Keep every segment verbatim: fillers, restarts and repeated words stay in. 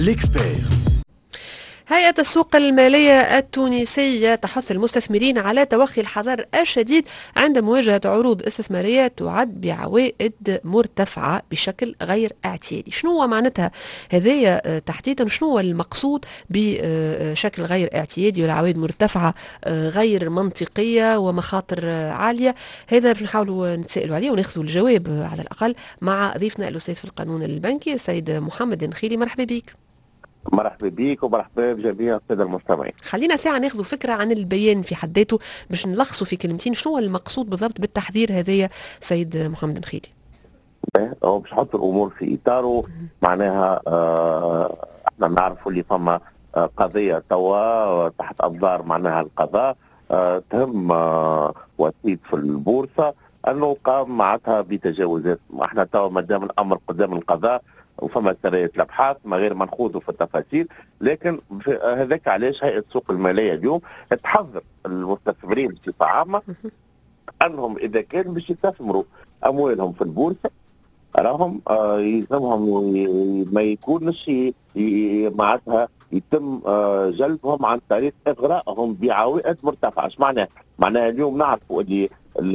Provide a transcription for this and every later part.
ليكسبير. هيئة السوق المالية التونسية تحث المستثمرين على توخي الحذر الشديد عند مواجهة عروض استثمارية تعد بعوائد مرتفعة بشكل غير اعتيادي. شنو هو معناتها هذايا تحديدا؟ شنو هو المقصود بشكل غير اعتيادي والعوائد مرتفعة غير منطقية ومخاطر عالية؟ هذا باش نحاولوا نتسائلوا عليه وناخذوا الجواب على الأقل مع ضيفنا الأستاذ في القانون البنكي السيد محمد النخيلي. مرحبا بك. مرحبا بك ومرحبا بجميع الساده المستمعين. خلينا ساعه ناخذ فكره عن البيان في حد ذاته باش نلخصوا في كلمتين شنو هو المقصود بالضبط بالتحذير هذايا سيد محمد النخيلي. هو باش نحط الامور في اطاره. معناها آه احنا نعرفوا اللي فما آه قضيه توا تحت انظار معناها القضاء آه تهم آه وسيط في البورصه انه قام معناتها بتجاوزات. احنا توا ما دام الامر قدام القضاء وفما سرية الابحاث ما غير ما نخوضوا في التفاصيل، لكن هذاك علاش هيئه السوق الماليه اليوم تحذر المستثمرين بصفه عامه انهم اذا كان باش يستثمروا اموالهم في البورصه راهم آه يلزمهم ما يكونش معناتها يتم آه جلبهم عن طريق اغرائهم بعوائد مرتفعه. ايش معناها؟ معناها اليوم نعرفوا اللي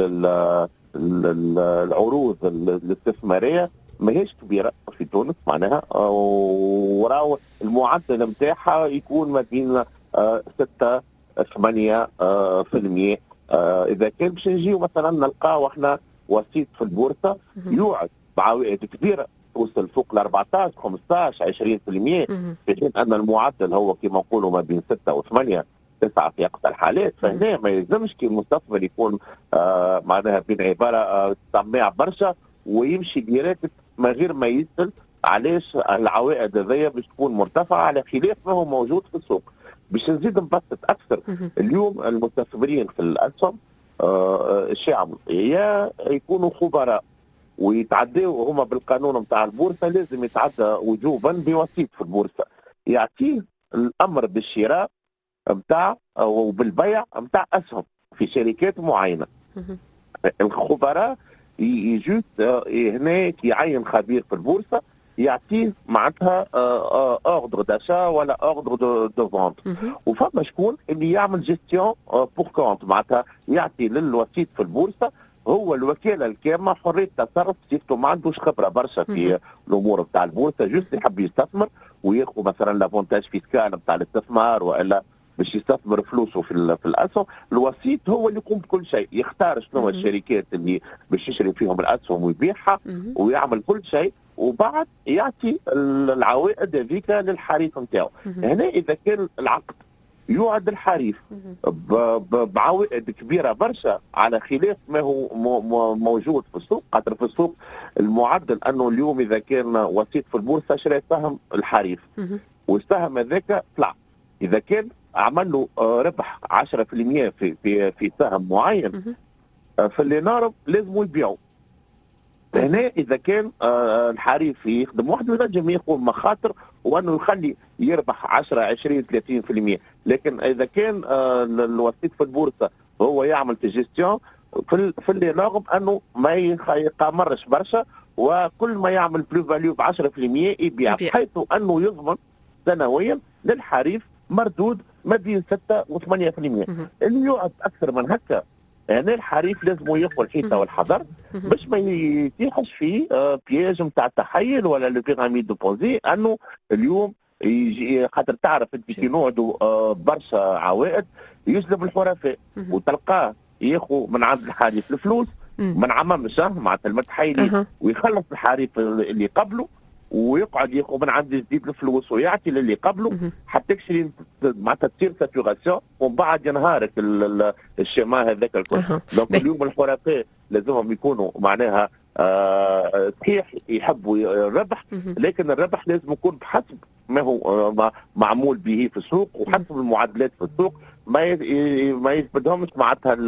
العروض الاستثماريه ماهيش كبيره في تونس معناها، وراو المعدل نتاعها يكون ما بين ستة ثمانية في المية. اذا كان باش نجيو مثلا نلقاو احنا وسيط في البورصه يوعد بعوائد كبيره توصل فوق ل أربعطاش خمسطاش عشرين في المية، في حين ان المعدل هو كما نقولوا ما بين ستة وثمانية تسعة في اقصى الحالات. فهنا ما يلزمش كي المستثمر يكون آه معناها بين عباره آه طماع برشا ويمشي ديريكت ما غير ما يسأل علاش العوائد هذيا باش تكون مرتفعه على خلاف ما هو موجود في السوق. باش نزيد نبسط اكثر، اليوم المستثمرين في الاسهم الشعب يا يكونوا خبراء ويتعدوا هما بالقانون نتاع البورصه، لازم يتعدى وجوبا بوسيط في البورصه يعطيه الامر بالشراء نتاع او بالبيع نتاع اسهم في شركات معينه. الخبراء يجوز هنا يعين خبير في البورصه يعطيه معناتها اوردر داشا ولا اوردر دو فونت، وفما شكون اللي يعمل جيستيون بور كونت معناتها يعطي للوسيط في البورصه هو الوكاله الكامله حريه التصرف. سيفتو ما عندوش خبره برشا في الامور نتاع البورصه، جوست يحب يستثمر وياخذ مثلا لافونتاج فيسكال نتاع الاستثمار والا باش يستثمر فلوسه في في الاسهم. الوسيط هو اللي يقوم بكل شيء، يختار شنو الشركات اللي باش يشري فيهم الاسهم ويبيعها ويعمل كل شيء، وبعد يعطي العوائد هذيك للحريف نتاعو. هنا اذا كان العقد يوعد الحريف بعوائد كبيره برشا على خلاف ما هو موجود في السوق، خاطر في السوق المعدل انه اليوم اذا كان وسيط في البورصه شرى سهم الحريف والسهم هذاك طلع، اذا كان عمل له ربح عشرة في المية في في في سهم معين في اللي نعرف لازم يبيعوا. هنا اذا كان الحريف يخدم وحده ينجم ياخذ مخاطر وانه يخلي يربح عشرة عشرين ثلاثين في المية، لكن اذا كان الوسيط في البورصه هو يعمل تجستيون في في اللي ناغم انه ما يقامرش برشا وكل ما يعمل بلو فاليو ب عشرة في المية يبيع، بحيث انه يضمن سنويا للحريف مردود ما بين ستة وثمانية في المية. اللي يقعد اكثر من هكا هنا الحريف لازم ياخذ الحيطه والحذر باش ما يتيحش في بياج نتاع التحيل ولا لو بيراميد دو بوزي، انه اليوم يجي خاطر تعرف انت كي نوعدوا برشا عوائد يجلب الحرفاء وتلقاه ياخذ من عند الحريف الفلوس من عممش معناتها المتحيلين ويخلص الحريف اللي قبله ويقعد ياخذ من عند جديد الفلوس ويعطي للي قبله حتى يكشري معناتها تصير ساتوراسيون ومن بعد ينهارك الشماء هذاك الكل. دونك اليوم الحرفاء لازمهم يكونوا معناها آه صحيح يحبوا الربح، لكن الربح لازم يكون بحسب ما هو معمول به في السوق وحسب المعادلات في السوق، ما ما يثبتهمش معناتها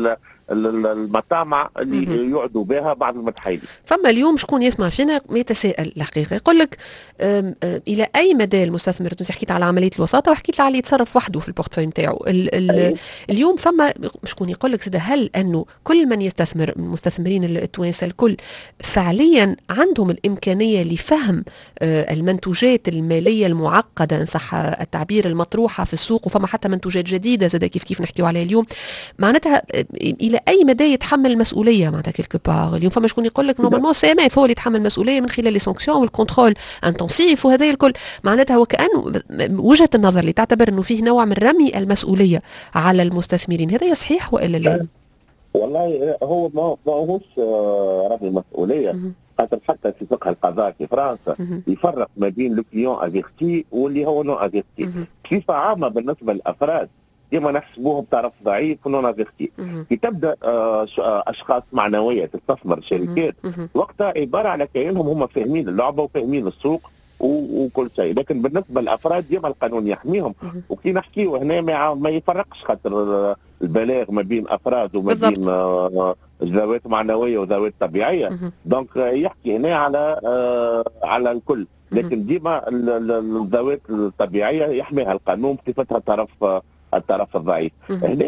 المطامع اللي يعدوا بها بعض المتحايلين. فما اليوم شكون يسمع فينا يتساءل الحقيقه يقول لك الى اي مدى المستثمر التونسي، حكيت على عمليه الوساطه وحكيت على اللي يتصرف وحده في البورتفوي نتاعو. اليوم فما شكون يقول لك زاد هل انه كل من يستثمر من المستثمرين التوانسه الكل فعليا عندهم الامكانيه لفهم المنتوجات الماليه المعقده ان صح التعبير المطروحه في السوق، وفما حتى منتوجات جديده زاد كيف كيف نحكيو عليها اليوم، معناتها الى اي مدى يتحمل المسؤوليه معناتها كيلكو بار؟ اليوم فما شكون يقول لك نورمالمون سي ام اف هو اللي يتحمل المسؤوليه من خلال لي سانكسيون والكونترول انتنسيف وهذا الكل، معناتها هو كانه وجهه النظر اللي تعتبر انه فيه نوع من رمي المسؤوليه على المستثمرين، هذا صحيح والا لا؟ والله هو ما هوش رمي مسؤوليه، خاطر حتى في فقه القضاء في فرنسا يفرق ما بين لو كليون افيرتي واللي هو نو افيرتي. بصفه عامه بالنسبه للافراد ديما نحسبوهم طرف ضعيف ونون افيرتي. كي تبدا اشخاص معنويه تستثمر شركات وقتها عباره على كيانهم هم فاهمين اللعبه وفاهمين السوق وكل شيء، لكن بالنسبه للافراد ديما القانون يحميهم. وكي نحكيو هنا ما يفرقش خاطر البلاغ ما بين افراد وما بين ذوات معنويه وذوات طبيعيه، دونك يحكي هنا على على الكل، لكن ديما الذوات الطبيعيه يحميها القانون بصفتها طرف الطرف الضعيف. هنا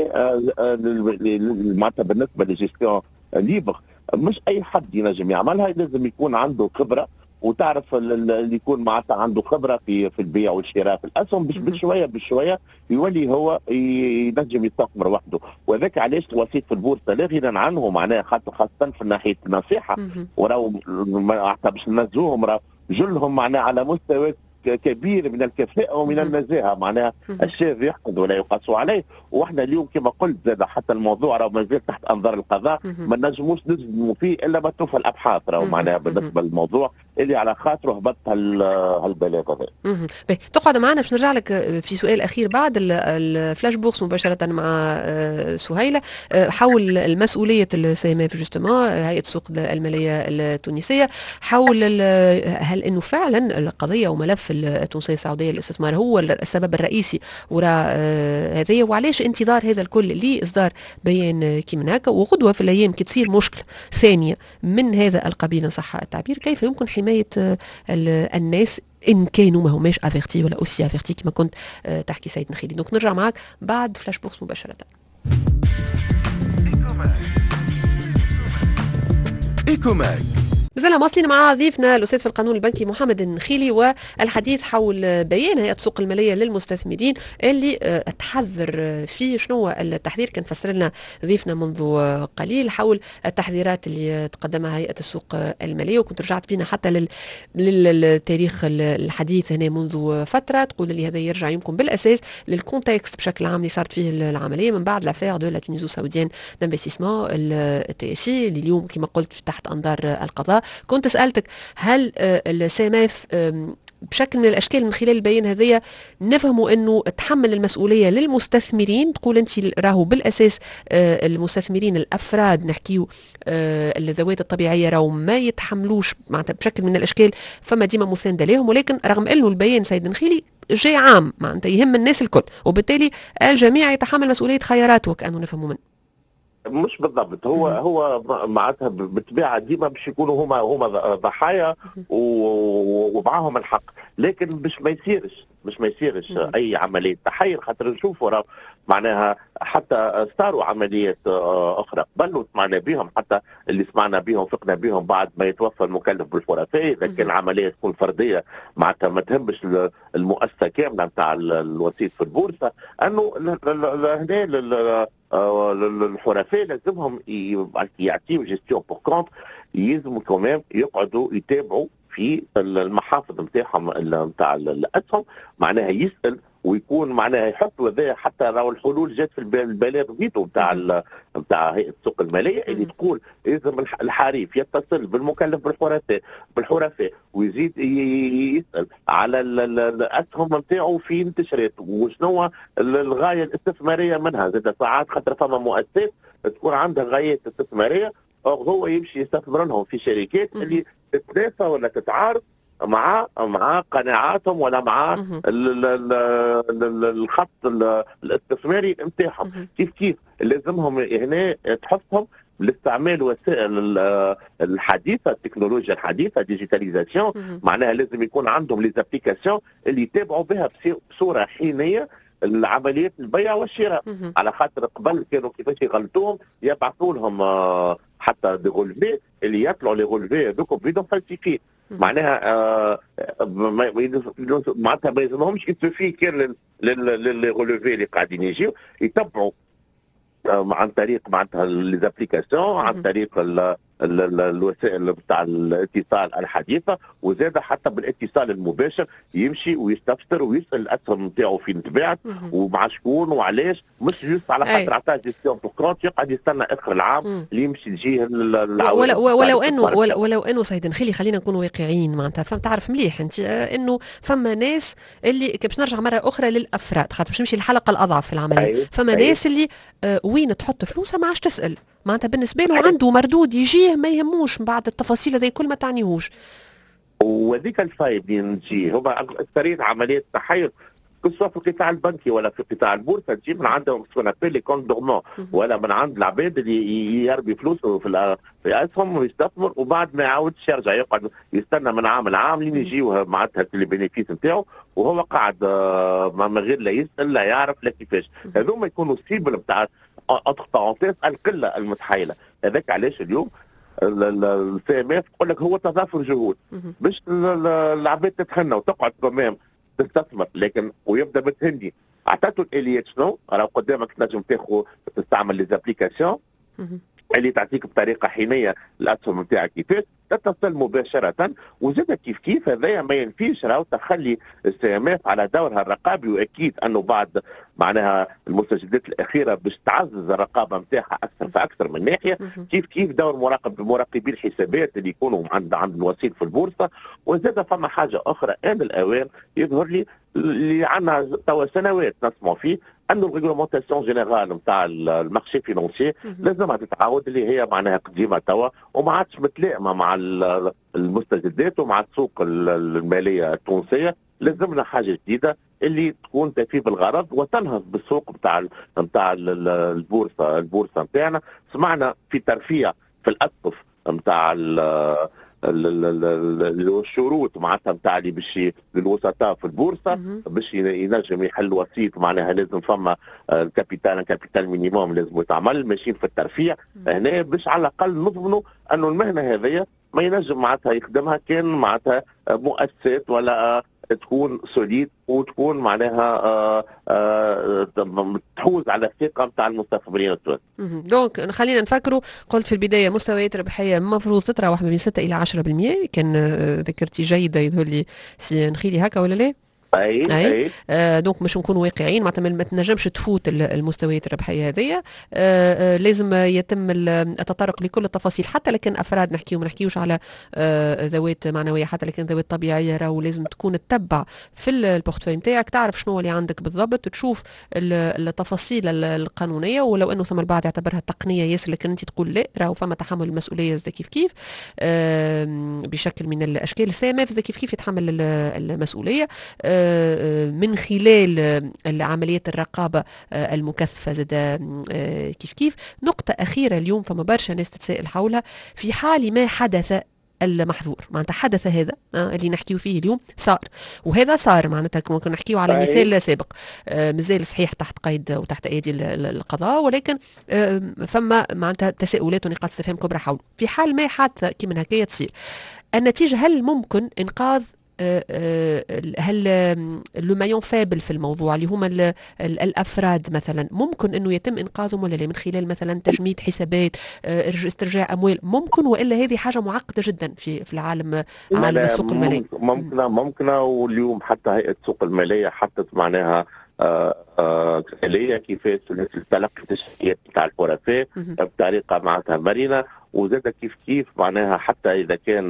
معناتها بالنسبه للجيستيون ليبر مش اي حد ينجم يعملها، لازم يكون عنده خبره وتعرف اللي يكون معناتها عنده خبره في في البيع والشراء في الاسهم، باش بشويه بشويه يولي هو ينجم يستثمر وحده. وذاك علاش الوسيط في البورصه لا غنى عنه معناها، خاطر خاصه في ناحيه النصيحه وراو باش ننزلوهم راهو جلهم معناها على مستوى كبير من الكفاءة ومن النزاهة، معناها الشاذ يحقد ولا يقاس عليه. واحنا اليوم كما قلت زاد حتى الموضوع راه مازال تحت انظار القضاء، ما نجموش نجزموا فيه الا ما توفى الابحاث راهو معناها بالنسبه للموضوع اللي على خاطره هبط هالبلاغ هذا. تقعد معنا باش نرجع لك في سؤال اخير بعد الفلاش بورس مباشره مع سهيله حول المسؤوليه السي ام اف جوستومون هيئه السوق الماليه التونسيه، حول هل انه فعلا القضيه وملف التونسيه السعوديه للاستثمار هو السبب الرئيسي وراء هذه، وعلاش انتظار هذا الكل لاصدار بيان كيما هكا، وغدوه في الايام كي تصير مشكله ثانيه من هذا القبيل ان صح التعبير، كيف يمكن حمايه الناس ان كانوا ما هماش افيرتي ولا اوسي افيرتي كما كنت تحكي سيد نخيلي. دونك نرجع معك بعد فلاش بورس مباشره. ايكوماك مازلنا مواصلين مع ضيفنا الاستاذ في القانون البنكي محمد النخيلي والحديث حول بيان هيئه السوق الماليه للمستثمرين اللي تحذر فيه. شنو التحذير؟ كان فسر لنا ضيفنا منذ قليل حول التحذيرات اللي تقدمها هيئه السوق الماليه، وكنت رجعت بينا حتى لل... للتاريخ الحديث هنا منذ فتره، تقول لي هذا يرجع يمكن بالاساس للكونتكست بشكل عام اللي صارت فيه العمليه من بعد لافير دو لا تونيزو سعوديان دانفستيسمون التي اس سي اللي اليوم كما قلت تحت انظار القضاء. كنت سألتك هل السي ام اف بشكل من الاشكال من خلال البيان هذيا نفهموا انه تحمل المسؤوليه للمستثمرين؟ تقول انت راهو بالاساس المستثمرين الافراد نحكيو الذوات الطبيعيه راهو ما يتحملوش معناتها بشكل من الاشكال، فما ديما مسانده لهم، ولكن رغم انه البيان سيد نخيلي جاي عام معناتها يهم الناس الكل، وبالتالي الجميع يتحمل مسؤوليه خياراته كانه نفهموا منه. مش بالضبط، هو هو معناتها بالطبيعه ديما باش يكونوا هما هما ضحايا ومعاهم الحق، لكن باش ما يصيرش باش ما يصيرش اي عمليه تحير، خاطر نشوفوا راه معناها حتى صاروا عمليات اخرى قبل وسمعنا بهم، حتى اللي سمعنا بهم فقنا بهم بعد ما يتوفى المكلف بالحرفاء، اذا كان العمليه تكون فرديه معناتها ما تهمش المؤسسه كامله نتاع الوسيط في البورصه، انه هنا الحرفاء لازمهم يعطيو جيستيون بور كونت، يلزموا كمان يقعدوا يتابعوا في المحافظ نتاعهم نتاع الاسهم، معناها يسال ويكون معناها يحطوا هذا حتى راهو الحلول جات في البلاغ فيتو نتاع نتاع هيئه السوق الماليه اللي تقول لازم الحريف يتصل بالمكلف بالحرفاء بالحرفاء ويزيد يسال على الاسهم نتاعو في انتشارات وشنو الغايه الاستثماريه منها، زاد ساعات خاطر فما مؤسسات تكون عندها غايات استثماريه هو يمشي يستثمر لهم في شركات اللي تتنافى ولا تتعارض مع مع قناعاتهم ولا مع مهم. ال- ال- ال- الخط ال- الاستثماري نتاعهم. مهم. كيف كيف لازمهم هنا تحثهم باستعمال وسائل ال- الحديثه، التكنولوجيا الحديثه، ديجيتاليزاسيون. مهم. معناها لازم يكون عندهم لي زابليكاسيون اللي يتابعوا بها بصي- بصوره حينيه العمليات البيع والشراء. مهم. على خاطر قبل كانوا كيفاش يغلطوهم، يبعثوا لهم آه، حتى دي غولفي اللي يطلعوا لي غولفي هذوك بيدهم فالسيفي. مهم. معناها آه، ما- ما- معناتها ما يلزمهمش يتسوفي كان للي غولفي اللي قاعدين يجيو يتبعوا آه، عن طريق معناتها لي زابليكاسيون، عن مهم. طريق ال- ال- ال- الوسائل بتاع الاتصال الحديثه، وزاد حتى بالاتصال المباشر يمشي ويستفسر ويسال الاسهم نتاعو فين تباعت مهم. ومع شكون وعلاش، مش جوست على أي. خاطر عطاه جيستيون دو كونت يقعد يستنى اخر العام مم. اللي يمشي تجيه ال- ولو العوائد ولو بتاع انه الاستثمار. ولو, ولو انه سيد نخيلي خلينا نكونوا واقعيين معناتها فهم تعرف مليح انت آه، انه فما ناس اللي كي باش نرجع مره اخرى للافراد خاطر باش نمشي الحلقه الاضعف في العمليه. أي. فما أي. ناس اللي آه، وين تحط فلوسها ما عادش تسال معناتها بالنسبه له أي. عنده مردود يجيه ما يهموش بعد التفاصيل هذه كل ما تعنيهوش. وهذيك الفايده نجي هما اكثريه عمليات التحيز سواء في القطاع البنكي ولا في قطاع البورصه تجي من عندهم سون ابيل لي كونت دورمون، مهم. ولا من عند العباد اللي يربي فلوسه في الأ- في اسهم ويستثمر وبعد ما يعاودش يرجع يقعد يستنى من عام لعام لين مم. يجيوه معناتها لي بينيفيس نتاعو وهو قاعد آه، ما من غير لا يسال لا يعرف لا كيفاش. مهم. هذوما يكونوا السيبل نتاع اونتر بارونتيز القله المتحايله. هذاك علاش اليوم السي ام اف تقول لك هو تضافر جهود مهم. باش ال- ال- العباد تتخنى وتقعد كمام تستثمر، لكن ويبدا بالتهني عطاته الاليات شنو؟ راه قدامك تنجم تاخذ تستعمل لي زابليكاسيون مهم. اللي تعطيك بطريقه حينيه الاسهم نتاعك كيفاش تتصل مباشره. وزاد كيف كيف هذايا ما ينفيش راهو تخلي السي ام اف على دورها الرقابي، واكيد انه بعد معناها المستجدات الاخيره باش تعزز الرقابه نتاعها اكثر فاكثر من ناحيه. مهم. كيف كيف دور مراقب مراقبي الحسابات اللي يكونوا عند عند الوسيط في البورصه. وزاد فما حاجه اخرى ان الاوان يظهر لي اللي عندنا توا سنوات نسمعوا فيه انه الريغلومونتاسيون جينيرال نتاع المارشي فينونسي مهم. لازمها تتعاود اللي هي معناها قديمه توا وما عادش متلائمه مع ال- المستجدات ومع السوق ال- الماليه التونسيه. لازمنا حاجه جديده اللي تكون تفي بالغرض وتنهض بالسوق نتاع نتاع البورصه البورصه نتاعنا. سمعنا في ترفيع في الاسقف نتاع الشروط معناتها نتاع اللي باش للوسطاء في البورصه مهم. باش ينجم يحل وسيط. معناها لازم فما الكابيتال كابيتال مينيموم لازم يتعمل ماشيين في الترفيع هنا باش على الاقل نضمنوا انه المهنه هذه ما ينجم معناتها يخدمها كان معناتها مؤسسات ولا تكون سوليد وتكون معناها آه آه تحوز على الثقه نتاع المستثمرين التوانسه. مهم. دونك خلينا نفكروا قلت في البدايه مستويات ربحيه المفروض تتراوح ما بين ستة الى عشرة بالمئة كان آه، ذكرتي جيده يظهر لي سي نخيلي هكا ولا لا؟ اي اي اي آه دونك باش نكونوا واقعيين معناتها ما تنجمش تفوت ال- المستويات الربحيه هذيا. آه آه لازم يتم ال- التطرق لكل التفاصيل حتى لكن افراد نحكيو ما نحكيوش على آه ذوات معنويه حتى لكن ذوات طبيعيه راهو لازم تكون تتبع في ال- البورتفوي نتاعك تعرف شنو اللي عندك بالضبط تشوف ال- التفاصيل ال- القانونيه ولو انه ثم البعض يعتبرها تقنيه ياسر لكن انت تقول لا راهو فما تحمل المسؤوليه زي كيف كيف آه بشكل من الاشكال. السي ام اف زي كيف كيف يتحمل ال- المسؤوليه آه، من خلال آه، عمليات الرقابة آه، المكثفة زاد آه، كيف كيف. نقطة أخيرة اليوم فما برشا ناس تتساءل حولها في حال ما حدث المحظور معناتها حدث هذا آه، اللي نحكيو فيه اليوم صار وهذا صار معناتها ممكن نحكيو على أي. مثال سابق آه، مازال صحيح تحت قيد وتحت ايدي ال- ال- القضاء ولكن آه، فما معناتها تساؤلات ونقاط استفهام كبرى حوله. في حال ما حادثة كيما هكايا تصير النتيجة هل ممكن إنقاذ آه، آه، هل آم، لو مايون فابل في الموضوع اللي هما ال- ال- الافراد مثلا ممكن انه يتم انقاذهم ولا لا من خلال مثلا تجميد حسابات آه، إرج- استرجاع اموال ممكن والا هذه حاجه معقده جدا في في العالم عالم لا، السوق المالي؟ ممكنه ممكنه واليوم حتى هيئه السوق الماليه حطت معناها آه، آه، آلية كيفاش تلقي التشريعات نتاع الحرفاء مهم. بطريقه معناتها مرنه. وزاد كيف كيف معناها حتى اذا كان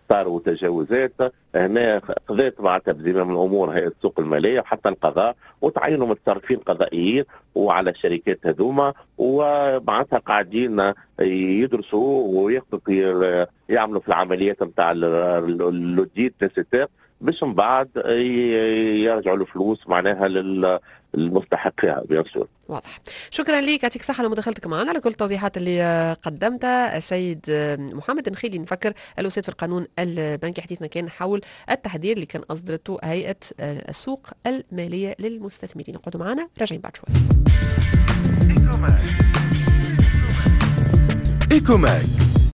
صاروا تجاوزات. هنا خذت معناتها بزمام الامور هيئه السوق الماليه وحتى القضاء، وتعينوا متصرفين قضائيين وعلى الشركات هذوما، ومعناتها قاعدين يدرسوا وياخذوا يعملوا في العمليات نتاع اللوديت نسيتير باش من بعد يرجعوا الفلوس معناها للمستحقين بيان سور. واضح. شكرا لك، يعطيك الصحة على مداخلتك معنا، على كل التوضيحات اللي قدمتها. السيد محمد نخيلي نفكر الأستاذ في القانون البنكي. حديثنا كان حول التحذير اللي كان أصدرته هيئة السوق المالية للمستثمرين. اقعدوا معنا، راجعين بعد شوي. إيكوماك